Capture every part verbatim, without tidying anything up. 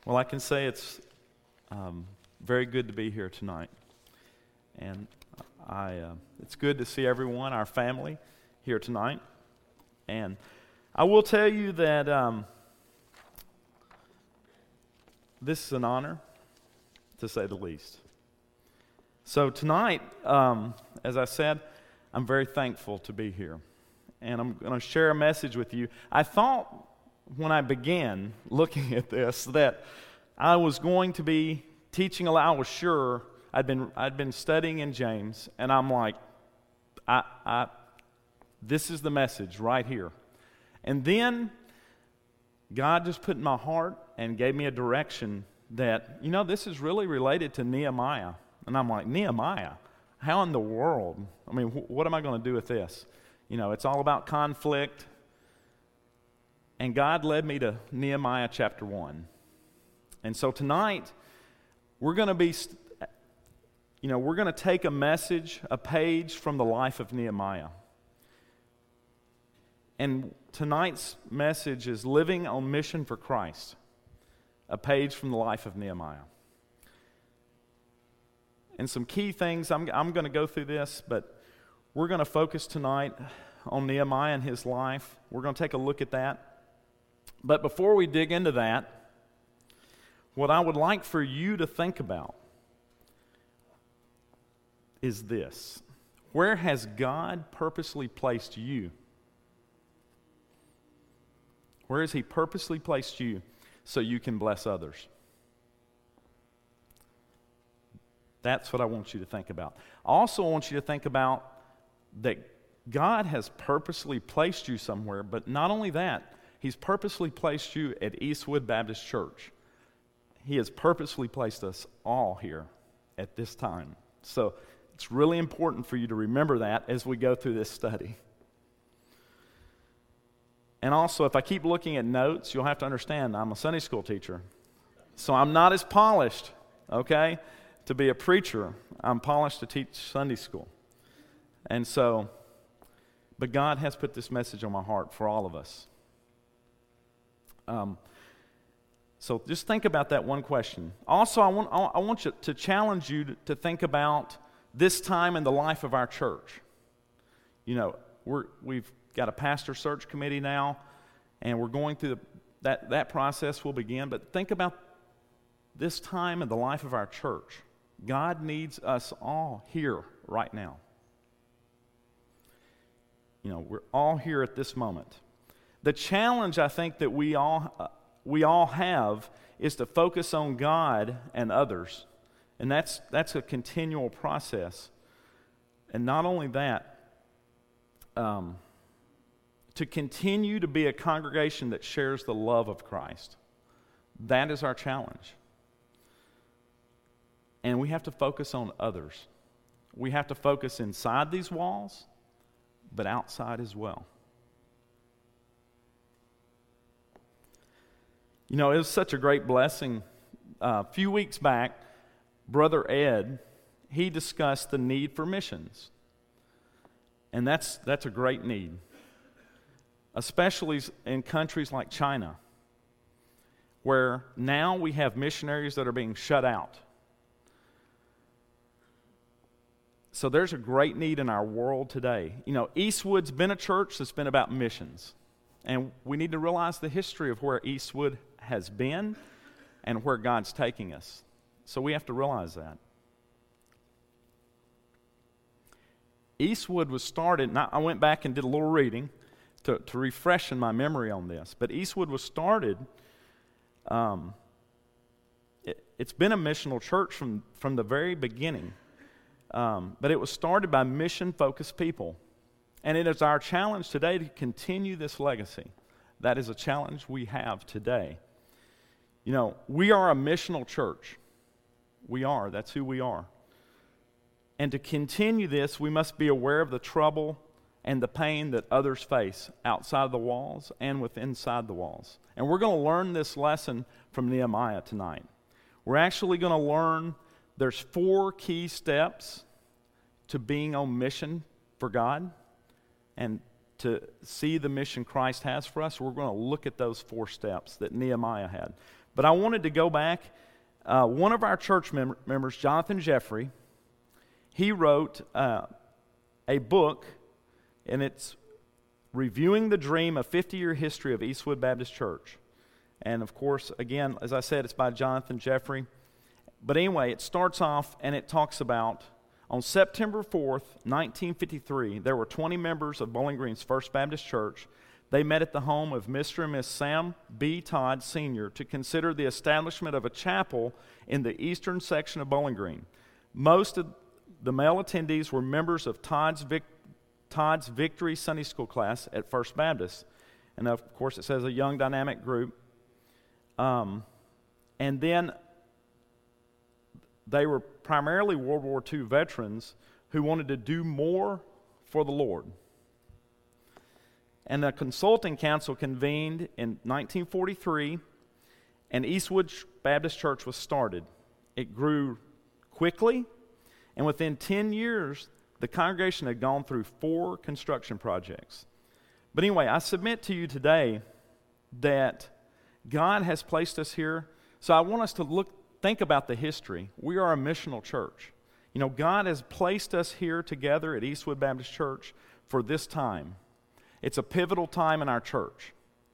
Well, I can say it's um, very good to be here tonight. And I, uh, it's good to see everyone, our family, here tonight. And I will tell you that um, this is an honor, to say the least. So tonight, um, as I said, I'm very thankful to be here. And I'm going to share a message with you. I thought when I began looking at this that I was going to be teaching a lot. I was sure I'd been I'd been studying in James, and I'm like, I, I this is the message right here. And then God just put in my heart and gave me a direction that, you know, this is really related to Nehemiah. And I'm like, Nehemiah? How in the world? I mean, wh- what am I going to do with this? You know, it's all about conflict. And God led me to Nehemiah chapter one. And so tonight, we're going to be, you know, we're going to take a message, a page from the life of Nehemiah. And tonight's message is Living on Mission for Christ, a page from the life of Nehemiah. And some key things, I'm, I'm going to go through this, but we're going to focus tonight on Nehemiah and his life. We're going to take a look at that. But before we dig into that, what I would like for you to think about is this. Where has God purposely placed you? Where has He purposely placed you so you can bless others? That's what I want you to think about. I also want you to think about that God has purposely placed you somewhere, but not only that, He's purposely placed you at Eastwood Baptist Church. He has purposely placed us all here at this time. So it's really important for you to remember that as we go through this study. And also, if I keep looking at notes, you'll have to understand I'm a Sunday school teacher. So I'm not as polished, okay, to be a preacher. I'm polished to teach Sunday school. And so, but God has put this message on my heart for all of us. Um, so just think about that one question. Also, I want I want you to challenge you to, to think about this time in the life of our church. You know, we're we've got a pastor search committee now, and we're going through the, that that process will begin. But think about this time in the life of our church. God needs us all here right now. You know, we're all here at this moment. The challenge I think that we all uh, we all have is to focus on God and others, and that's that's a continual process. And not only that, um, to continue to be a congregation that shares the love of Christ. That is our challenge. And we have to focus on others. We have to focus inside these walls, but outside as well. You know, it was such a great blessing. Uh, a few weeks back, Brother Ed, he discussed the need for missions. And that's that's a great need, especially in countries like China, where now we have missionaries that are being shut out. So there's a great need in our world today. You know, Eastwood's been a church that's been about missions. And we need to realize the history of where Eastwood has been and where God's taking us. So we have to realize that. Eastwood was started, and I went back and did a little reading to, to refreshen my memory on this. But Eastwood was started, um, it, it's been a missional church from, from the very beginning. Um, but it was started by mission-focused people. And it is our challenge today to continue this legacy. That is a challenge we have today. You know, we are a missional church. We are. That's who we are. And to continue this, we must be aware of the trouble and the pain that others face outside the walls and with inside the walls. And we're going to learn this lesson from Nehemiah tonight. We're actually going to learn there's four key steps to being on mission for God and to see the mission Christ has for us. We're going to look at those four steps that Nehemiah had. But I wanted to go back. Uh, one of our church mem- members, Jonathan Jeffrey, he wrote uh, a book, and it's Reviewing the Dream, a fifty-year history of Eastwood Baptist Church. And of course, again, as I said, it's by Jonathan Jeffrey. But anyway, it starts off and it talks about, on September fourth, nineteen fifty-three, there were twenty members of Bowling Green's First Baptist Church. They met at the home of Mister and Miss Sam B. Todd, Senior to consider the establishment of a chapel in the eastern section of Bowling Green. Most of the male attendees were members of Todd's Vic- Todd's Victory Sunday School class at First Baptist. And of course, it says a young, dynamic group. Um, and then they were primarily World War Two veterans who wanted to do more for the Lord. And a consulting council convened in nineteen forty-three, and Eastwood Baptist Church was started. It grew quickly, and within ten years, the congregation had gone through four construction projects. But anyway, I submit to you today that God has placed us here. So I want us to look, think about the history. We are a missional church. You know, God has placed us here together at Eastwood Baptist Church for this time. It's a pivotal time in our church,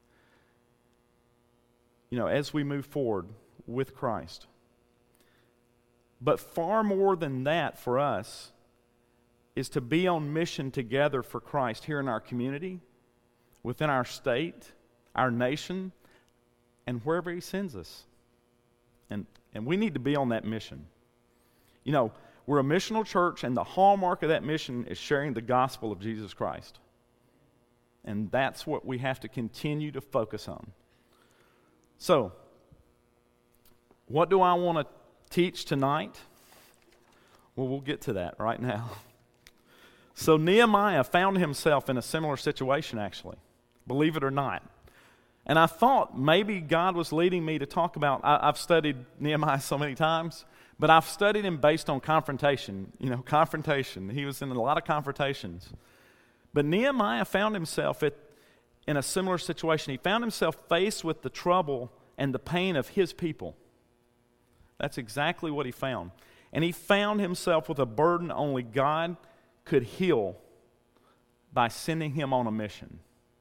you know, as we move forward with Christ. But far more than that for us is to be on mission together for Christ here in our community, within our state, our nation, and wherever He sends us. And, and we need to be on that mission. You know, we're a missional church, and the hallmark of that mission is sharing the gospel of Jesus Christ. And that's what we have to continue to focus on. So, what do I want to teach tonight? Well, we'll get to that right now. So Nehemiah found himself in a similar situation, actually, believe it or not. And I thought maybe God was leading me to talk about, I, I've studied Nehemiah so many times, but I've studied him based on confrontation. You know, confrontation. He was in a lot of confrontations. But Nehemiah found himself at, in a similar situation. He found himself faced with the trouble and the pain of his people. That's exactly what he found. And he found himself with a burden only God could heal by sending him on a mission.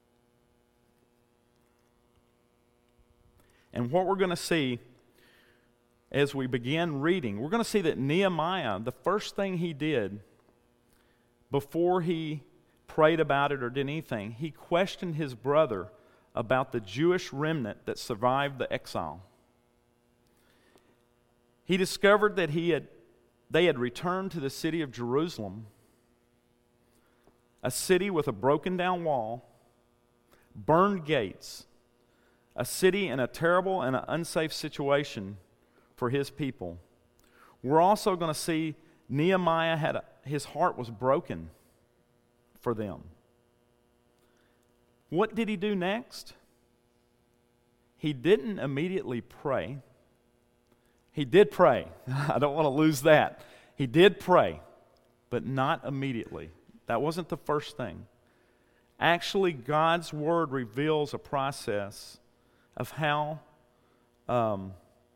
And what we're going to see as we begin reading, we're going to see that Nehemiah, the first thing he did before he prayed about it or did anything, he questioned his brother about the Jewish remnant that survived the exile. He discovered that he had, they had returned to the city of Jerusalem, a city with a broken down wall, burned gates, a city in a terrible and an unsafe situation for his people. We're also going to see Nehemiah had a, his heart was broken for them. What did he do next? He didn't immediately pray. He did pray. I don't want to lose that. He did pray, but not immediately. That wasn't the first thing. Actually, God's Word reveals a process of how um,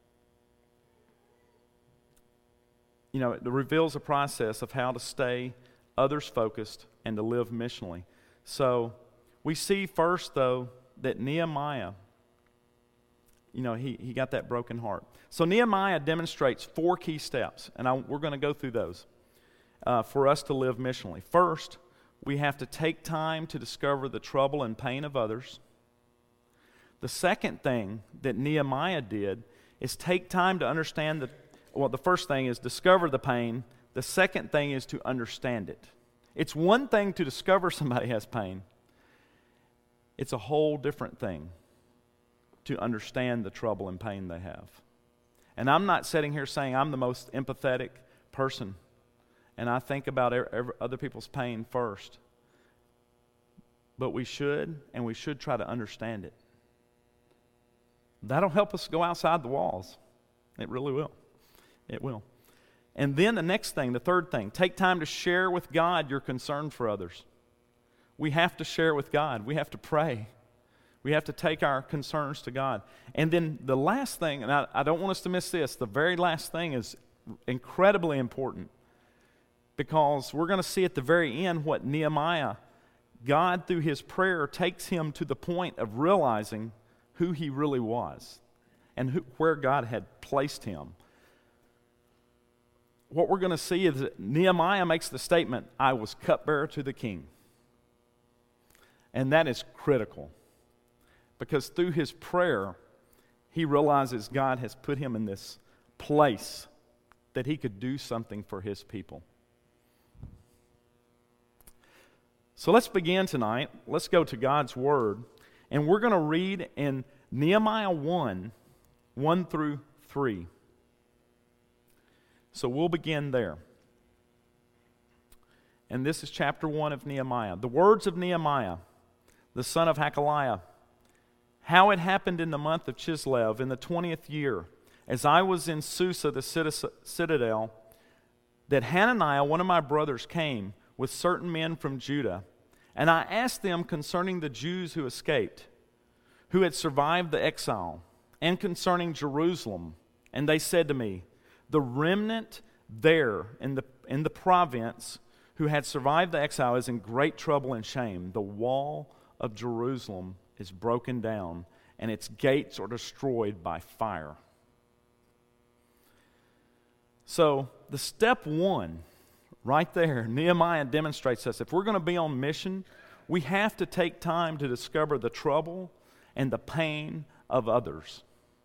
you know, it reveals a process of how to stay others-focused and to live missionally. So we see first, though, that Nehemiah, you know, he, he got that broken heart. So Nehemiah demonstrates four key steps, and I, we're going to go through those uh, for us to live missionally. First, we have to take time to discover the trouble and pain of others. The second thing that Nehemiah did is take time to understand the, well, the first thing is discover the pain. The second thing is to understand it. It's one thing to discover somebody has pain. It's a whole different thing to understand the trouble and pain they have. And I'm not sitting here saying I'm the most empathetic person and I think about every, other people's pain first. But we should, and we should try to understand it. That'll help us go outside the walls. It really will. It will. And then the next thing, the third thing, take time to share with God your concern for others. We have to share with God. We have to pray. We have to take our concerns to God. And then the last thing, and I, I don't want us to miss this, the very last thing is incredibly important, because we're going to see at the very end what Nehemiah, God through his prayer takes him to the point of realizing who he really was and who, where God had placed him. What we're going to see is that Nehemiah makes the statement, I was cupbearer to the king. And that is critical, because through his prayer, he realizes God has put him in this place that he could do something for his people. So let's begin tonight. Let's go to God's Word, and we're going to read in Nehemiah one, one through three. So we'll begin there. And this is chapter one of Nehemiah. The words of Nehemiah, the son of Hakaliah. How it happened in the month of Chislev in the twentieth year, as I was in Susa, the citadel, that Hananiah, one of my brothers, came with certain men from Judah, and I asked them concerning the Jews who escaped, who had survived the exile, and concerning Jerusalem. And they said to me, the remnant there in the, in the province who had survived the exile is in great trouble and shame. The wall of Jerusalem is broken down, and its gates are destroyed by fire. So, the step one, right there, Nehemiah demonstrates us. If we're going to be on mission, we have to take time to discover the trouble and the pain of others.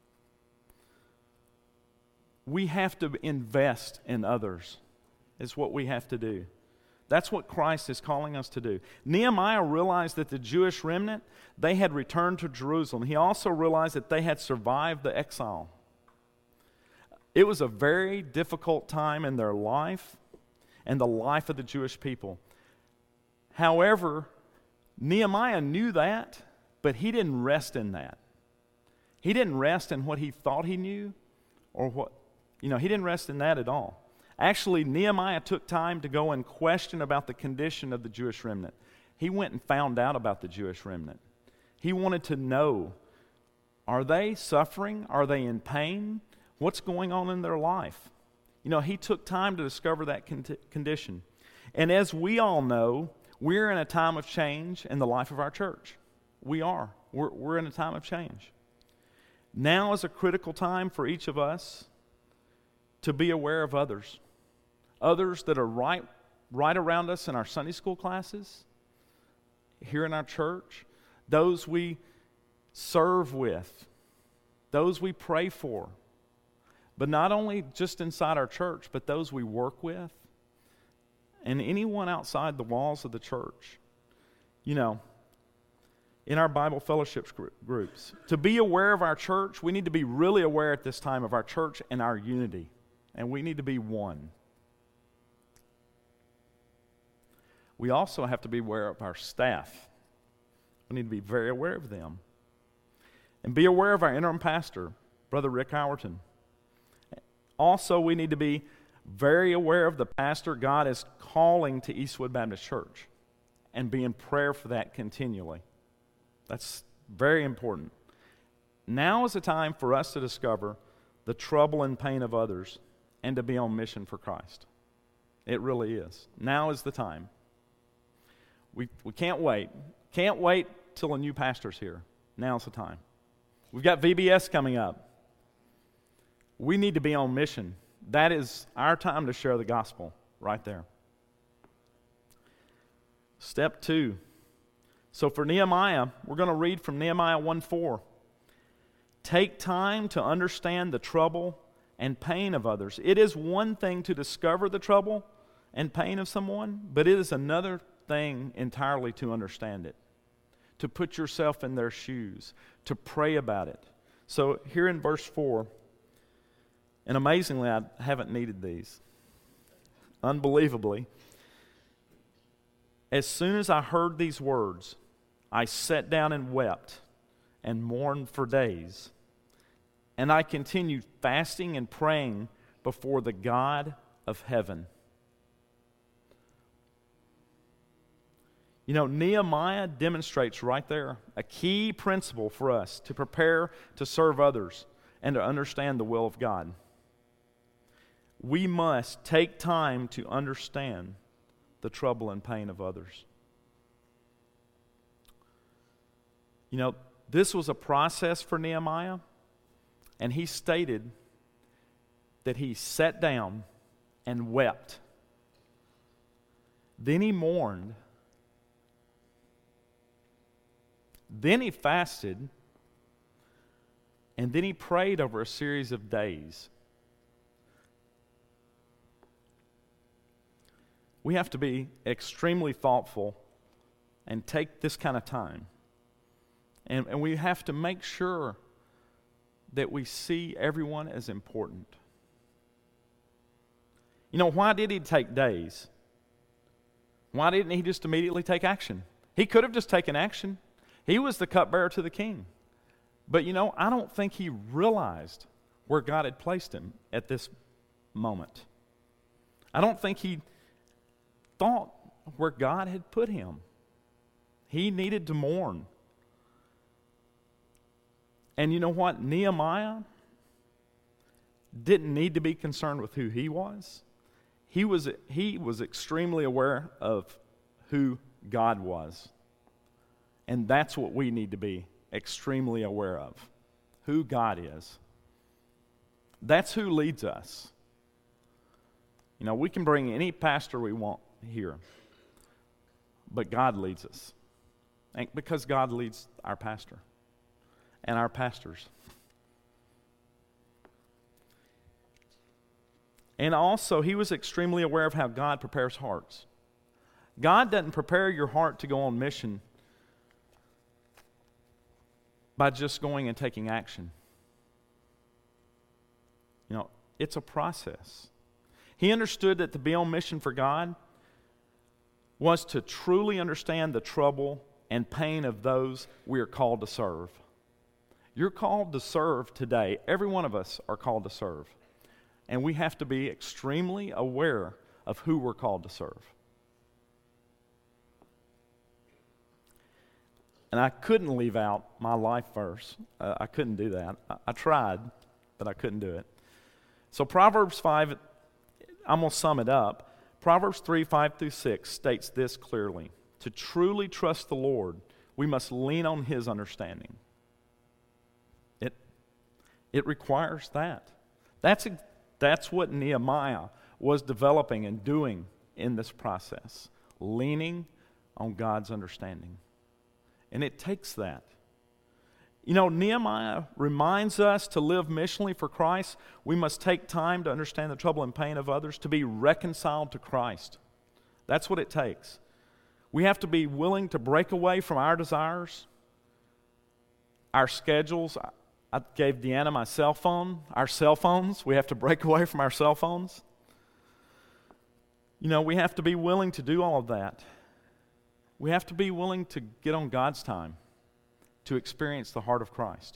We have to invest in others, is what we have to do. That's what Christ is calling us to do. Nehemiah realized that the Jewish remnant, they had returned to Jerusalem. He also realized that they had survived the exile. It was a very difficult time in their life and the life of the Jewish people. However, Nehemiah knew that, but he didn't rest in that. He didn't rest in what he thought he knew, or what, you know, he didn't rest in that at all. Actually, Nehemiah took time to go and question about the condition of the Jewish remnant. He went and found out about the Jewish remnant. He wanted to know, are they suffering? Are they in pain? What's going on in their life? You know, he took time to discover that con- condition. And as we all know, we're in a time of change in the life of our church. We are. We're, we're in a time of change. Now is a critical time for each of us to be aware of others. Others that are right, right around us in our Sunday school classes, here in our church, those we serve with, those we pray for, but not only just inside our church, but those we work with, and anyone outside the walls of the church. You know, in our Bible fellowship groups. To be aware of our church, we need to be really aware at this time of our church and our unity. And we need to be one. We also have to be aware of our staff. We need to be very aware of them. And be aware of our interim pastor, Brother Rick Howerton. Also, we need to be very aware of the pastor God is calling to Eastwood Baptist Church, and be in prayer for that continually. That's very important. Now is the time for us to discover the trouble and pain of others and to be on mission for Christ. It really is. Now is the time. We we can't wait. Can't wait till a new pastor's here. Now's the time. We've got V B S coming up. We need to be on mission. That is our time to share the gospel right there. Step two. So for Nehemiah, we're going to read from Nehemiah one four. Take time to understand the trouble and pain of others. It is one thing to discover the trouble and pain of someone, but it is another thing entirely to understand it, to put yourself in their shoes, to pray about it. So here in verse four, and amazingly, I haven't needed these. Unbelievably, as soon as I heard these words, I sat down and wept and mourned for days. And I continued fasting and praying before the God of heaven. You know, Nehemiah demonstrates right there a key principle for us to prepare to serve others and to understand the will of God. We must take time to understand the trouble and pain of others. You know, this was a process for Nehemiah, and he stated that he sat down and wept. Then he mourned. Then he fasted. And then he prayed over a series of days. We have to be extremely thoughtful and take this kind of time. And, and we have to make sure that we see everyone as important. You know, why did he take days? Why didn't he just immediately take action? He could have just taken action. He was the cupbearer to the king. But you know, I don't think he realized where God had placed him at this moment. I don't think he thought where God had put him. He needed to mourn. And you know what? Nehemiah didn't need to be concerned with who he was. He was, he was extremely aware of who God was. And that's what we need to be extremely aware of, who God is. That's who leads us. You know, we can bring any pastor we want here, but God leads us. And because God leads our pastor and our pastors. And also, he was extremely aware of how God prepares hearts. God doesn't prepare your heart to go on mission by just going and taking action. You know, it's a process. He understood that to be on mission for God was to truly understand the trouble and pain of those we are called to serve. You're called to serve today. Every one of us are called to serve. And we have to be extremely aware of who we're called to serve. And I couldn't leave out my life verse. Uh, I couldn't do that. I, I tried, but I couldn't do it. So Proverbs five, I'm going to sum it up. Proverbs three, five through six states this clearly. To truly trust the Lord, we must lean on His understanding. It, it requires that. That's, that's what Nehemiah was developing and doing in this process. Leaning on God's understanding. And it takes that. You know, Nehemiah reminds us to live missionally for Christ. We must take time to understand the trouble and pain of others, to be reconciled to Christ. That's what it takes. We have to be willing to break away from our desires, our schedules. I gave Deanna my cell phone, our cell phones. We have to break away from our cell phones. You know, we have to be willing to do all of that. We have to be willing to get on God's time to experience the heart of Christ.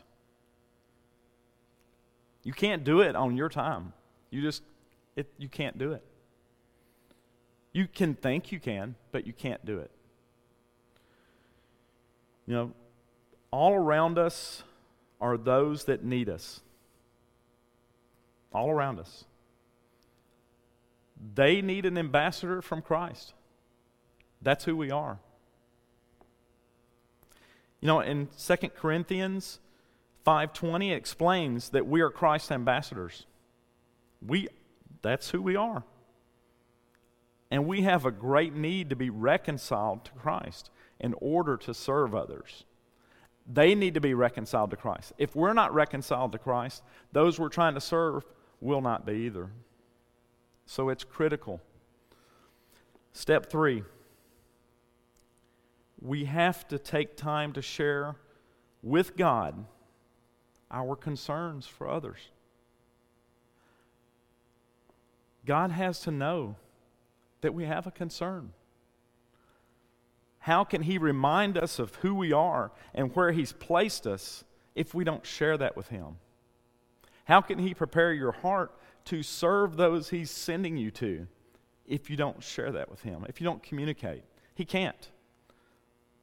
You can't do it on your time. You just, it, you can't do it. You can think you can, but you can't do it. You know, all around us are those that need us. All around us. They need an ambassador from Christ. That's who we are. You know, in Second Corinthians five twenty, it explains that we are Christ's ambassadors. We, that's who we are. And we have a great need to be reconciled to Christ in order to serve others. They need to be reconciled to Christ. If we're not reconciled to Christ, those we're trying to serve will not be either. So it's critical. Step three. We have to take time to share with God our concerns for others. God has to know that we have a concern. How can He remind us of who we are and where He's placed us if we don't share that with Him? How can He prepare your heart to serve those He's sending you to if you don't share that with Him, if you don't communicate? He can't.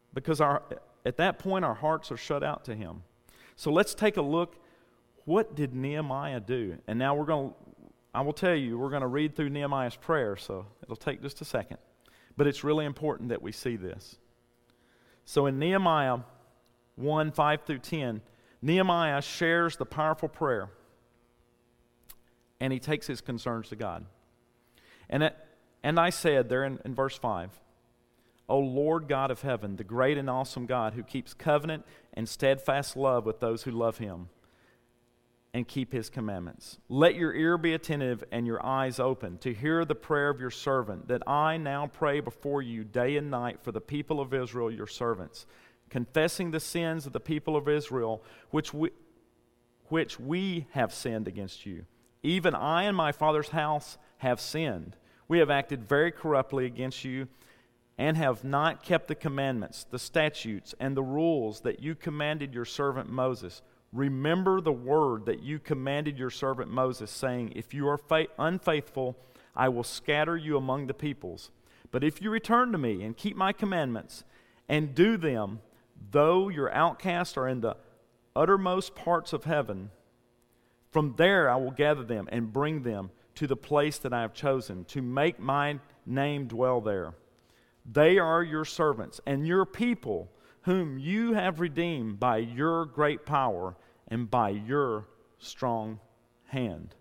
because our, at that point our hearts are shut out to Him. So let's take a look. What did Nehemiah do? And now we're going to, I will tell you, we're going to read through Nehemiah's prayer, so it'll take just a second. But it's really important that we see this. So in Nehemiah one, five through ten, Nehemiah shares the powerful prayer, and he takes his concerns to God. And it, and I said there in, in verse five, O Lord God of heaven, the great and awesome God who keeps covenant and steadfast love with those who love Him and keep His commandments. Let your ear be attentive and your eyes open to hear the prayer of your servant, that I now pray before you day and night for the people of Israel, your servants, confessing the sins of the people of Israel, which we, which we have sinned against you. Even I and my father's house have sinned. We have acted very corruptly against you, and have not kept the commandments, the statutes, and the rules that you commanded your servant Moses. Remember the word that you commanded your servant Moses, saying, if you are fa- unfaithful, I will scatter you among the peoples. But if you return to me and keep my commandments and do them, though your outcasts are in the uttermost parts of heaven, from there I will gather them and bring them to the place that I have chosen, to make my name dwell there. They are your servants and your people, whom you have redeemed by your great power and by your strong hand.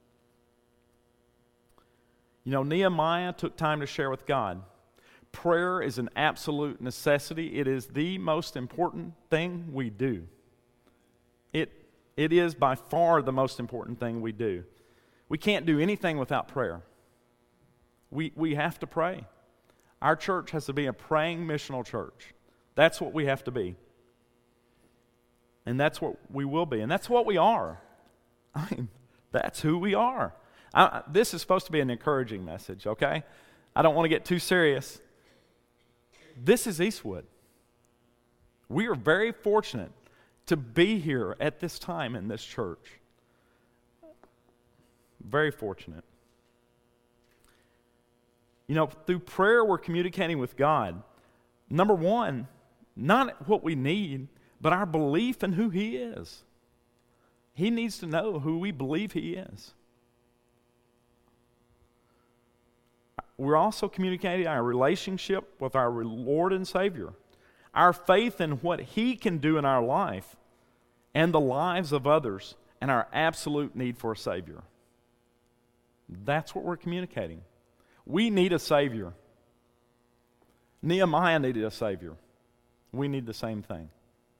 You know, Nehemiah took time to share with God. Prayer is an absolute necessity. It is the most important thing we do. It, it is by far the most important thing we do. We can't do anything without prayer. We, we have to pray. Our church has to be a praying missional church. That's what we have to be. And that's what we will be. And that's what we are. I mean, that's who we are. I, this is supposed to be an encouraging message, okay? I don't want to get too serious. This is Eastwood. We are very fortunate to be here at this time in this church. Very fortunate. You know, through prayer, we're communicating with God. Number one, not what we need, but our belief in who He is. He needs to know who we believe He is. We're also communicating our relationship with our Lord and Savior, our faith in what He can do in our life and the lives of others, and our absolute need for a Savior. That's what we're communicating. We need a Savior. Nehemiah needed a Savior. We need the same thing.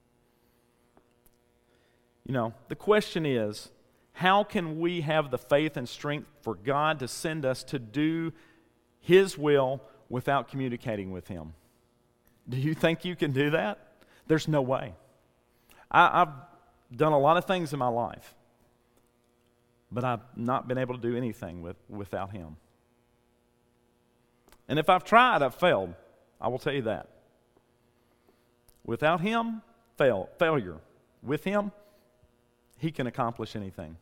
You know, the question is, how can we have the faith and strength for God to send us to do His will without communicating with Him? Do you think you can do that? There's no way. I, I've done a lot of things in my life, but I've not been able to do anything with, without Him. And if I've tried, I've failed. I will tell you that. Without Him, fail, failure. With Him, He can accomplish anything.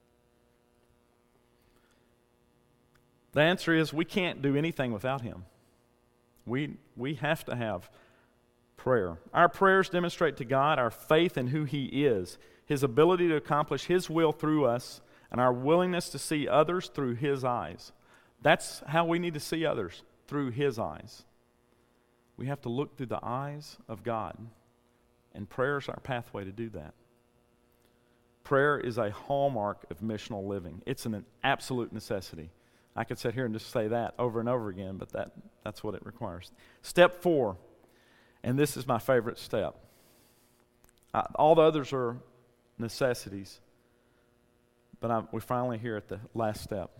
The answer is we can't do anything without Him. We, we have to have prayer. Our prayers demonstrate to God our faith in who He is, His ability to accomplish His will through us, and our willingness to see others through His eyes. That's how we need to see others, through His eyes. We have to look through the eyes of God, and prayer is our pathway to do that. Prayer is a hallmark of missional living. It's an absolute necessity. I could sit here and just say that over and over again, but that, that's what it requires. Step four, and this is my favorite step. I, all the others are necessities, but I'm, we're finally here at the last step.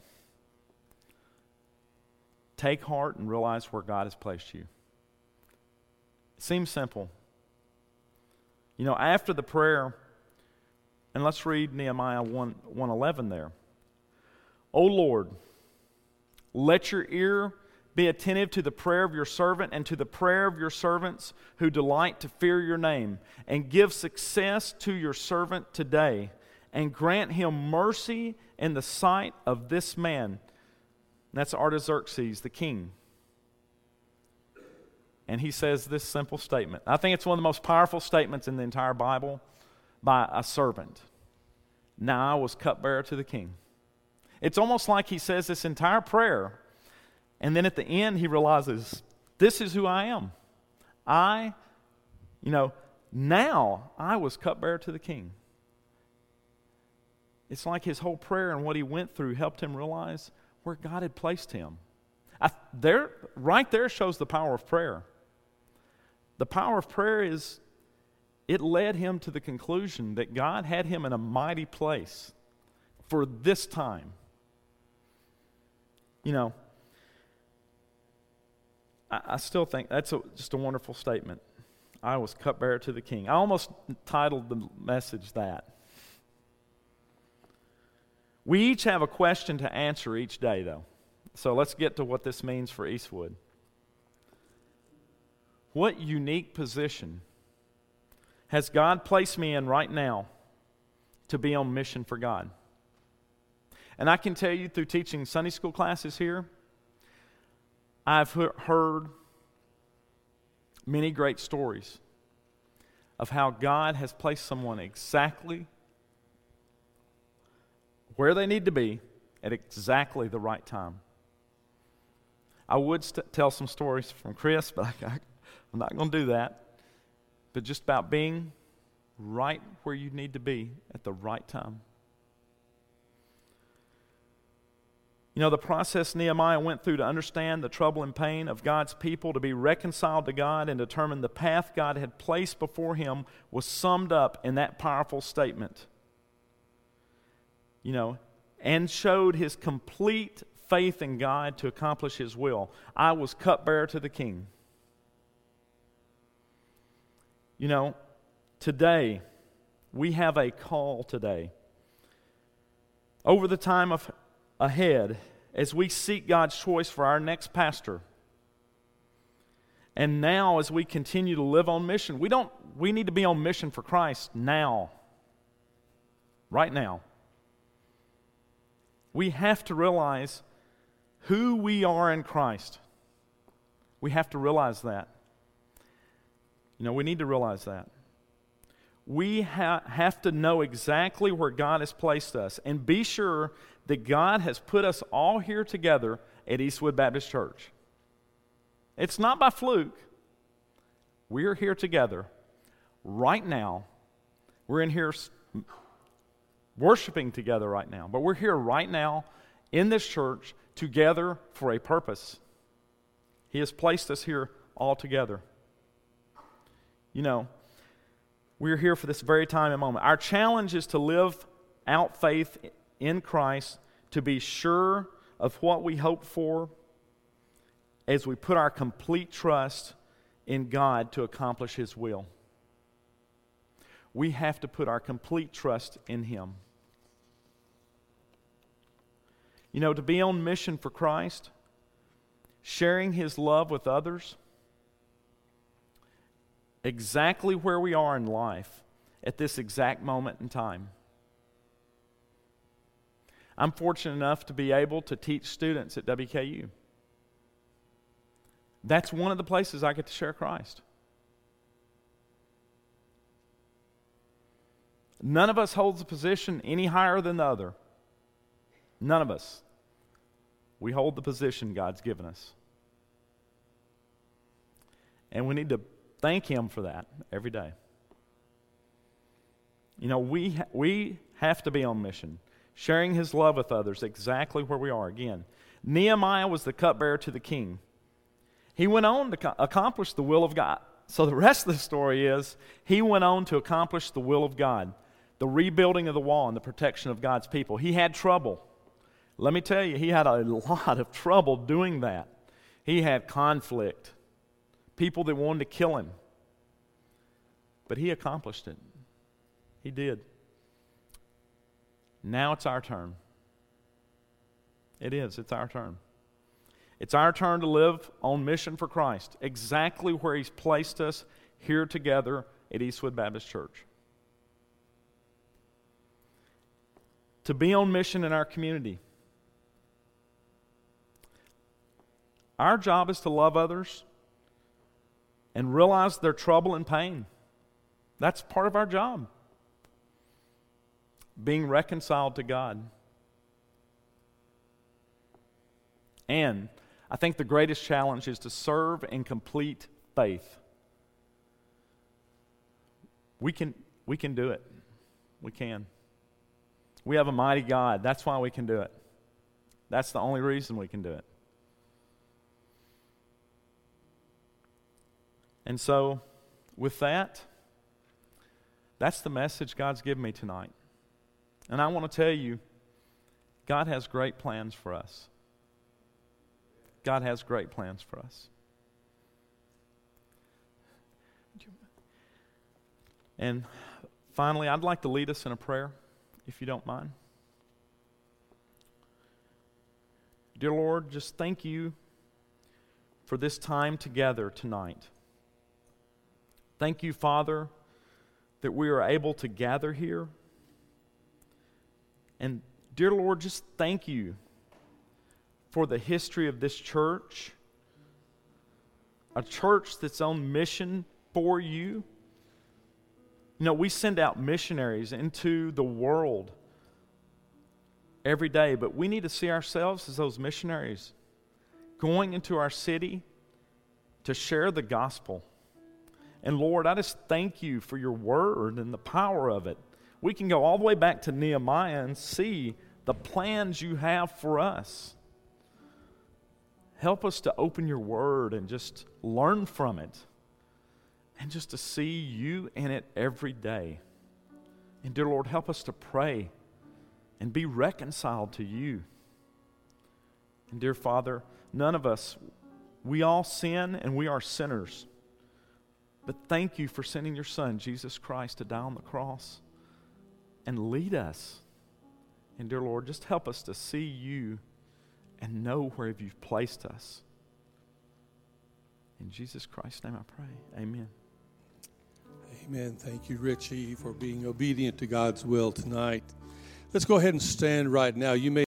Take heart and realize where God has placed you. It seems simple. You know, after the prayer, and let's read Nehemiah one eleven there. O Lord, let your ear be attentive to the prayer of your servant and to the prayer of your servants who delight to fear your name, and give success to your servant today, and grant him mercy in the sight of this man. That's Artaxerxes, the king. and he says this simple statement. I think it's one of the most powerful statements in the entire Bible by a servant. Now I was cupbearer to the king. It's almost like he says this entire prayer, and then at the end he realizes, this is who I am. I, you know, now I was cupbearer to the king. It's like his whole prayer and what he went through helped him realize where God had placed him. I, there, right there shows the power of prayer. The power of prayer is, it led him to the conclusion that God had him in a mighty place for this time. You know, I, I still think that's a, just a wonderful statement. I was cupbearer to the king. I almost titled the message that. We each have a question to answer each day, though. So let's get to what this means for Eastwood. What unique position has God placed me in right now to be on mission for God? And I can tell you through teaching Sunday school classes here, I've heard many great stories of how God has placed someone exactly where they need to be at exactly the right time. I would st- tell some stories from Chris, but I, I, I'm not going to do that. But just about being right where you need to be at the right time. You know, the process Nehemiah went through to understand the trouble and pain of God's people, to be reconciled to God and determine the path God had placed before him, was summed up in that powerful statement. You know, and showed his complete faith in God to accomplish his will. I was cupbearer to the king. You know, today, we have a call today. Over the time of ahead, as we seek God's choice for our next pastor, and now as we continue to live on mission, we don't we need to be on mission for Christ now. Right now. We have to realize who we are in Christ. We have to realize that. You know, we need to realize that. We ha- have to know exactly where God has placed us and be sure that God has put us all here together at Eastwood Baptist Church. It's not by fluke. We're here together right now. We're in here worshiping together right now, but we're here right now in this church together for a purpose. He has placed us here all together. You know, we're here for this very time and moment. Our challenge is to live out faith in Christ, to be sure of what we hope for as we put our complete trust in God to accomplish His will. We have to put our complete trust in Him. You know, to be on mission for Christ, sharing His love with others, exactly where we are in life at this exact moment in time. I'm fortunate enough to be able to teach students at W K U. That's one of the places I get to share Christ. None of us holds a position any higher than the other. None of us. We hold the position God's given us. And we need to thank Him for that every day. You know, we ha- we have to be on mission, sharing His love with others exactly where we are. Again, Nehemiah was the cupbearer to the king. He went on to co- accomplish the will of God. So the rest of the story is, he went on to accomplish the will of God, the rebuilding of the wall and the protection of God's people. He had trouble. Let me tell you, he had a lot of trouble doing that. He had conflict, people that wanted to kill him. But he accomplished it. He did. Now it's our turn. It is. It's our turn. It's our turn to live on mission for Christ, exactly where He's placed us here together at Eastwood Baptist Church. To be on mission in our community. Our job is to love others and realize their trouble and pain. That's part of our job. Being reconciled to God. And I think the greatest challenge is to serve in complete faith. We can, we can do it. We can. We have a mighty God. That's why we can do it. That's the only reason we can do it. And so, with that, that's the message God's given me tonight. And I want to tell you, God has great plans for us. God has great plans for us. And finally, I'd like to lead us in a prayer, if you don't mind. Dear Lord, just thank you for this time together tonight. Thank you, Father, that we are able to gather here. And dear Lord, just thank you for the history of this church, a church that's on mission for you. You know, we send out missionaries into the world every day, but we need to see ourselves as those missionaries going into our city to share the gospel. And Lord, I just thank you for your word and the power of it. We can go all the way back to Nehemiah and see the plans you have for us. Help us to open your word and just learn from it. And just to see you in it every day. And dear Lord, help us to pray and be reconciled to you. And dear Father, none of us, we all sin and we are sinners. But thank you for sending your Son, Jesus Christ, to die on the cross and lead us. And dear Lord, just help us to see you and know where you've placed us. In Jesus Christ's name I pray. Amen. Amen. Thank you, Richie, for being obedient to God's will tonight. Let's go ahead and stand right now. You may